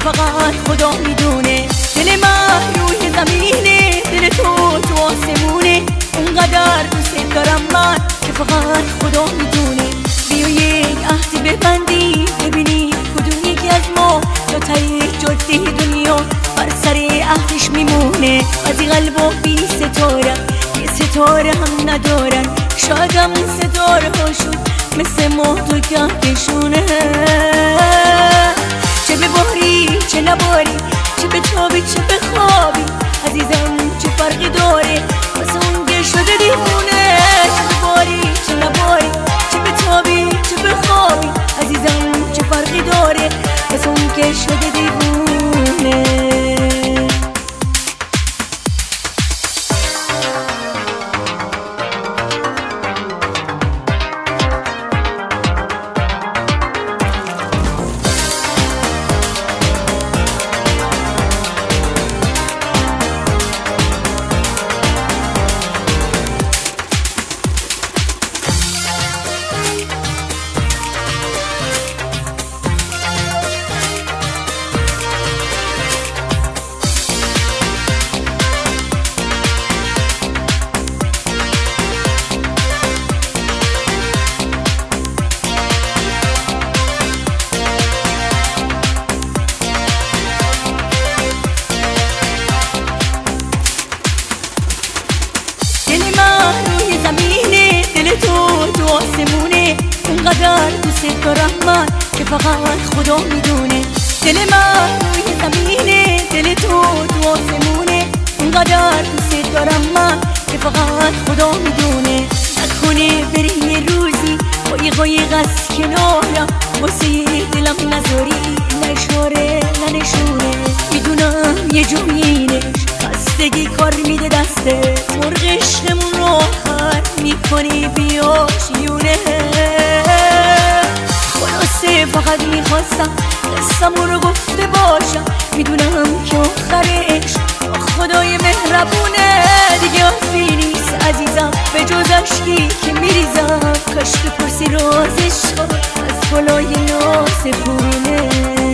فقط خدا میدونه. دل من روی زمینه، دل تو آسمونه. اونقدر دوست دارم من که فقط خدا میدونه. بیا یک عهدی ببندی، ببینی کدوم یکی از ما تا ته جاده دنیا بر سر عهدش میمونه. از این قلبا بی ستاره، یه ستاره هم ندارن. شاید هم ستاره هاشون مثل ماه تو کهکشونه. چه بباری چه نباری، چه بتابی چه بخوابی، عزیزم چه فرقی داره واسه اون که شده دیوونه. چه بباری چه نباری، چه بتابی چه بخوابی، عزیزم چه فرقی داره واسه اون که شده دیوونه. تو آسمونه، اونقدر دوست دارم من که فقط خدا میدونه. دل من روی زمینه، دل تو آسمونه. اونقدر دوست دارم من که فقط خدا میدونه. نکنه بری یه روزی با یه قایق از کنارم، واسه دلم نذاری نشاره ننشونه. میدونم یه جوینش خستگی کار میده دسته، مرغ عشقمون رو آخر میکنی بیاشیونه. خلاصه فقط میخواستم قصه‌مو رو گفته باشم. میدونم که آخرش خدای مهربونه. دیگه حرفی نیست عزیزم به جز اشکی که میریزم. کاش که پرسی رازش از بالای ناسپونه.